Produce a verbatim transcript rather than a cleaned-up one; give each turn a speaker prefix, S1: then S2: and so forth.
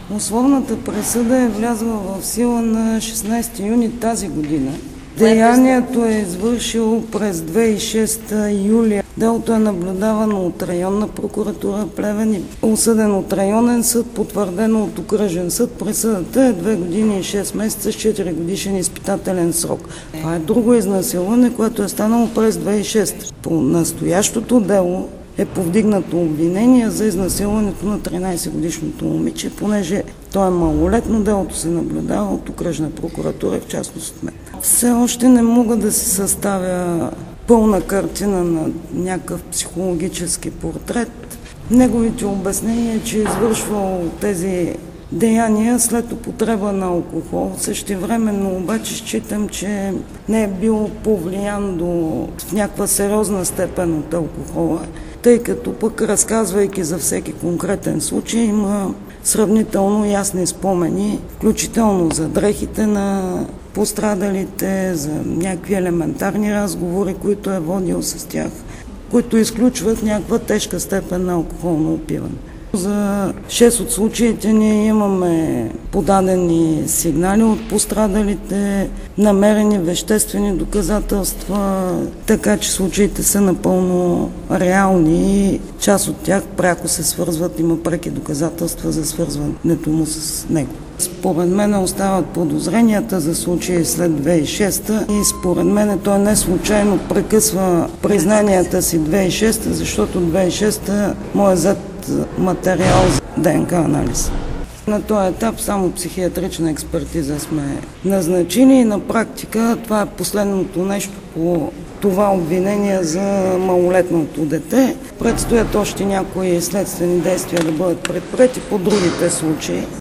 S1: Условната присъда е влязла в сила на шестнадесети юни тази година. Деянието е извършило през две хиляди и шеста юли. Делото е наблюдавано от районна прокуратура Плевен и осъдено от районен съд, потвърдено от окръжен съд. Присъдата е две години и шест месеца с четири годишен изпитателен срок. Това е друго изнасилване, което е станало през две хиляди и шеста. По настоящото дело е повдигнато обвинение за изнасилването на тринадесетгодишното момиче, понеже то е малолетно, делото се наблюдава от окръжна прокуратура, в частност от мен. Все още не мога да си съставя пълна картина на някакъв психологически портрет. Неговите обяснения, че е извършвал тези деяния след употреба на алкохол. Същевременно обаче считам, че не е бил повлиян до в някаква сериозна степен от алкохола, тъй като пък, разказвайки за всеки конкретен случай, има сравнително ясни спомени, включително за дрехите на пострадалите, за някакви елементарни разговори, които е водил с тях, които изключват някаква тежка степен на алкохолно опиване. За шест от случаите ние имаме подадени сигнали от пострадалите, намерени веществени доказателства, така че случаите са напълно реални и част от тях пряко се свързват, има преки доказателства за свързването му с него. Според мен остават подозренията за случаи след две хиляди и шеста и според мен той не случайно прекъсва признанията си две хиляди и шеста, защото две хиляди и шеста му е взет материал за ДНК анализ. На този етап само психиатрична експертиза сме назначили и на практика това е последното нещо по това обвинение за малолетното дете. Предстоят още някои следствени действия да бъдат предприети по другите случаи.